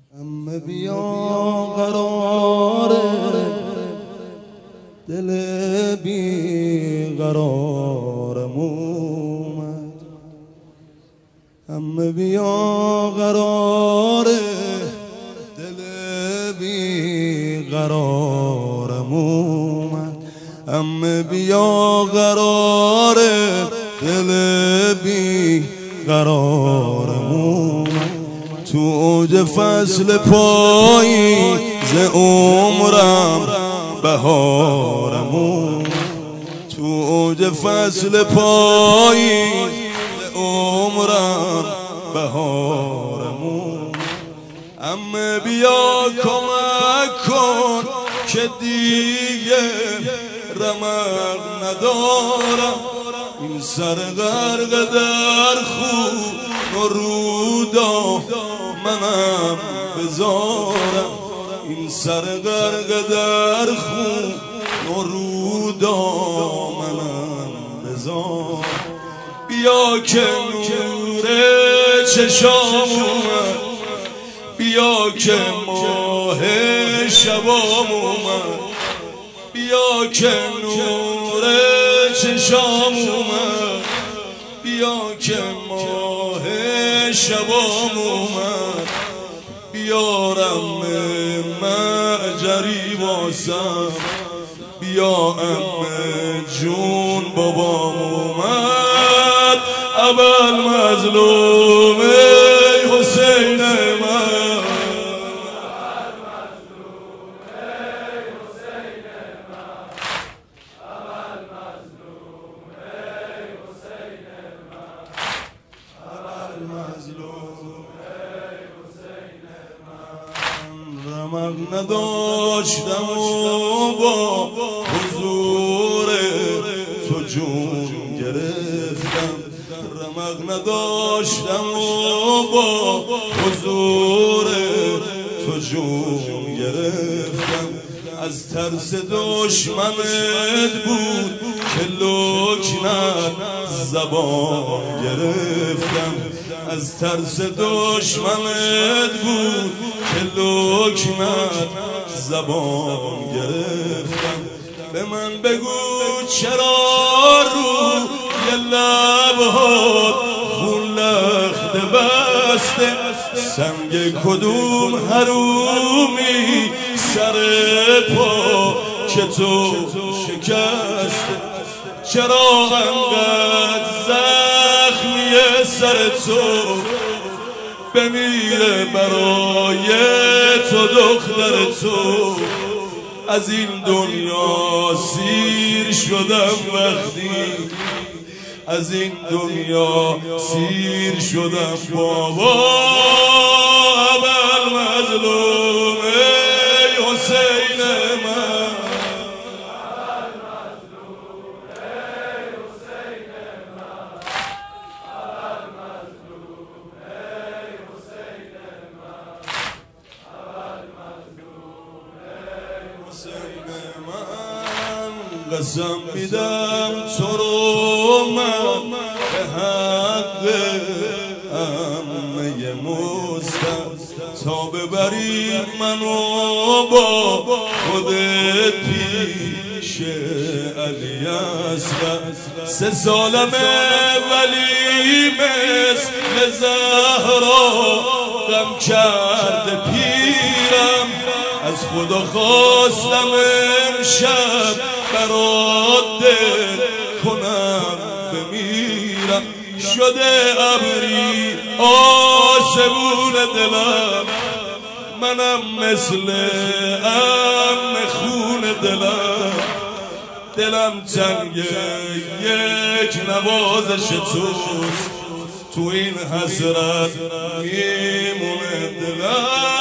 اما بیا قرار دل بی قرارم اومد. اما بیا قرار دل بی قرارم اومد. اما بیا قرار دل بی قرارم اومد. تو اوج فصل پاییز عمرم بهارم اومد. تو اوج فصل پاییز عمرم بهارم اومد. اما بیا کمک کن که دیگه رمق ندارم. این سر غرق در خون و رودا منم بذارم. این سر غرق در خون و رودا منم بذارم. بیا که نور چشام اومد. بیا که ماه شبام اومد. بیا که نور چشام اومد. بیا که ماه شبام اومد. بیارم معجری واسم. بیا امه جون بابام اومد. اول مظلوم حسین من. رمق نداشتم و با حضور تو جون گرفتم. رمق نداشتم و با حضور تو جون گرفتم. از ترس دشمنت بود که لکنت زبان گرفتم. از ترس دشمنت بود که لکنت زبان گرفتم. به من بگو چرا رو یه لبهات خون لخت بسته. سنگ کدوم حرومی سر پا که تو شکسته. چرا انقدر زخمی سر تو بمیره برای تو دختر تو. از این دنیا سیر شدم وقتی. از این دنیا سیر شدم بابا. اول مظلوم حسین من. قسم میدم تو رو من به حق عمه مصطفی تا ببری منو با خودت پیش علی اصغر. 3 سالمه ولی مثل زهرا غم کرده پیرم. از خدا خواستم امشب برات دل کنم بمیرم. شده ابری آسمون دلم. منم مثل خون دلم. دلم تنگ یک نوازش توست. تو این حسرت میمونه دلم.